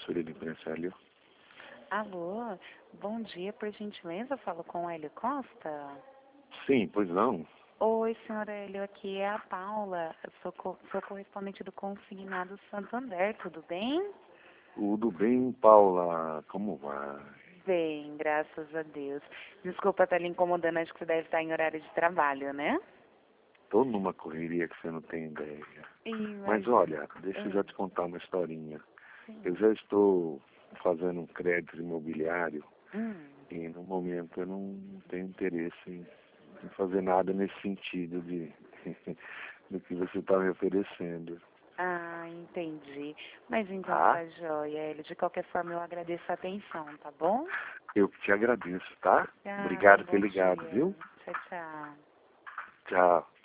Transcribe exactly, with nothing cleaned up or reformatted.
assessoria de imprensa, Hélio. Alô, bom dia, por gentileza, eu falo com o Hélio Costa? Sim, pois não. Oi, senhor Hélio, aqui é a Paula, eu sou, co sou correspondente do Consignado Santander, tudo bem? Tudo bem, Paula? Como vai? Bem, graças a Deus. Desculpa estar lhe incomodando, acho que você deve estar em horário de trabalho, né? Tô numa correria que você não tem ideia. Ih, Mas mas... olha, deixa eu Ah, já te contar uma historinha. sim. Eu já estou fazendo um crédito imobiliário Hum. e no momento eu não tenho interesse em, em fazer nada nesse sentido de do que você está me oferecendo. Ah, entendi. Mas então Tá? tá joia, Hélio. De qualquer forma, eu agradeço a atenção, tá bom? Eu que te agradeço, tá? Ah, Obrigado por ter bom ligado, dia. viu? Tchau, tchau. Tchau.